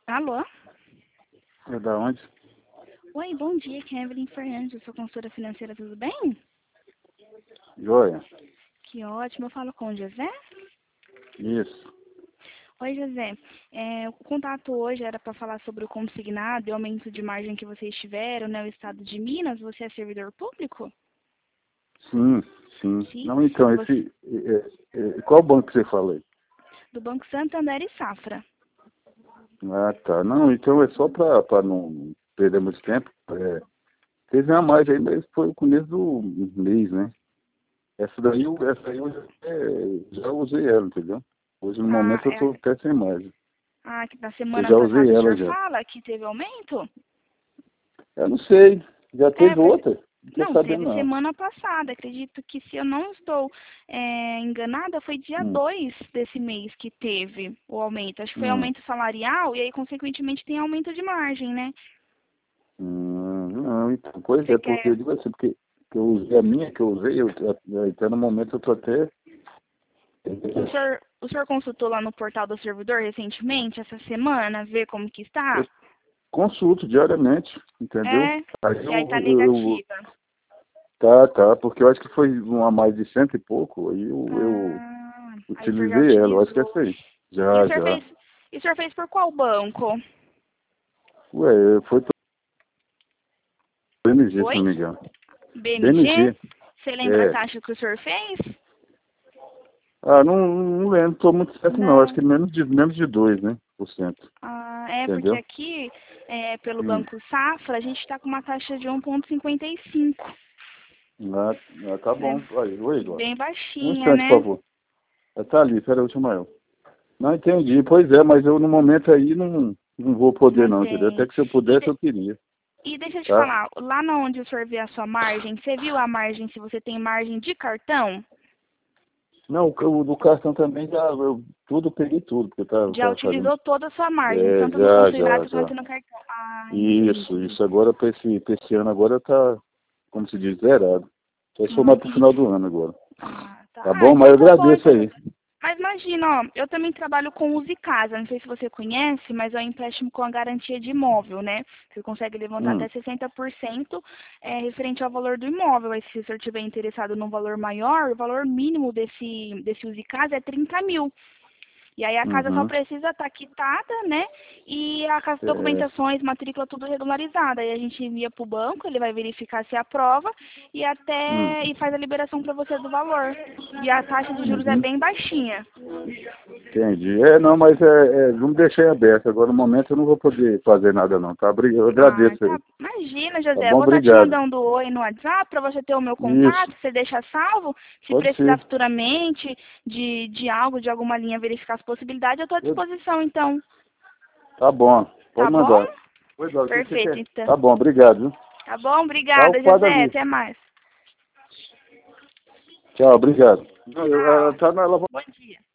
Alô? É da onde? Oi, bom dia, aqui é a Evelyn Fernandes, eu sou consultora financeira, tudo bem? Joia. Que ótimo, eu falo com o José. Isso. Oi, José. O contato hoje era para falar sobre o consignado e o aumento de margem que vocês tiveram, né, o estado de Minas. Você é servidor público? Sim, sim. Sim. Não, então, Você, qual banco que você fala aí? do Banco Santander e Safra. Ah, tá. Não, então é só para não perder muito tempo. Teve uma mais aí, mas foi o começo do mês, né? Essa aí eu já usei ela, entendeu? Hoje, no Ah, momento, eu tô até sem mais. que na Eu semana já usei passada o ela senhor já. fala que teve aumento? Eu não sei. Já É, teve foi, outra? Não tô não, sabendo, teve não. semana passada. Acredito que, se eu não estou enganada, foi dia Hum, 2 desse mês que teve o aumento. Acho que foi hum, aumento salarial e aí, consequentemente, tem aumento de margem, né? não, então, pois Você é, porque quer... eu digo assim, porque que eu usei a minha que eu usei, até no momento eu tô até. O senhor consultou lá no portal do servidor recentemente, essa semana, ver como que está? Eu consulto diariamente, entendeu? É, Aí e aí tá eu negativa. tá, porque eu acho que foi uma mais de cento e pouco, aí eu Aí o senhor já utilizei ela, eu acho que é utilizou. essa aí. E o Já, senhor já. fez, e o senhor fez por qual banco? Ué, foi pro BMG, se Oi? não me engano. BMG? BMG, Você lembra a é. taxa que o senhor fez? Ah, não lembro, tô muito certo não, acho Não. que menos de 2, né, por cento, Porque entendeu? aqui, pelo Hum. Banco Safra, a gente está com uma taxa de 1,55. Ah, tá É bom. Aí, oi, Igor. bem Um baixinha, instante, por né? favor. Tá ali, pera aí, chama eu. Não entendi. Pois é, mas eu no momento aí não vou poder Não não, entendeu? Até tem. que se eu E, pudesse de- eu queria, e deixa eu te tá? falar, lá na onde o senhor vê a sua margem, você viu a margem, se você tem margem de cartão? Não, o do cartão também eu tudo peguei tudo, porque eu Já tava fazendo. utilizou toda a sua margem, tanto no Já, consignado quanto já. no cartão. Entendi. Isso agora pra esse ano agora tá, como se diz, zerado. Só se for mais pro Entendi. final do ano agora. Tá. Tá bom? Então Mas eu tá bom, agradeço então. aí. Mas imagina, ó, eu também trabalho com Use Casa, não sei se você conhece, mas é um empréstimo com a garantia de imóvel, né? Você consegue levantar Hum, até 60% referente ao valor do imóvel. Aí, se o senhor estiver interessado num valor maior, o valor mínimo desse Use Casa é 30 mil. E aí a casa só uhum. precisa estar quitada, né? E as É, documentações, matrícula, tudo regularizada. Aí a gente envia para o banco, ele vai verificar se aprova hum, e faz a liberação para você do valor. E a taxa de juros é uhum. bem baixinha. Entendi. Não, mas vamos deixar em aberto. Agora, no momento, eu não vou poder fazer nada, não, tá? Eu agradeço Tá. aí. Imagina, Tá José, eu bom? vou estar te Obrigado. mandando oi no WhatsApp para você ter o meu Isso. contato, você deixa salvo. Se Pode precisar ser. futuramente de algo, de alguma linha, verificar as possibilidades, eu estou à Eu- disposição, então. Tá bom. Tá Pode bom? mandar. Pois é, o que você Perfeito, quer? então. Tá bom, obrigado, viu? Tá bom? Tá Obrigada, ocupado José. ali. Até mais. Tchau, obrigado. Não, Tchau. ela Bom dia.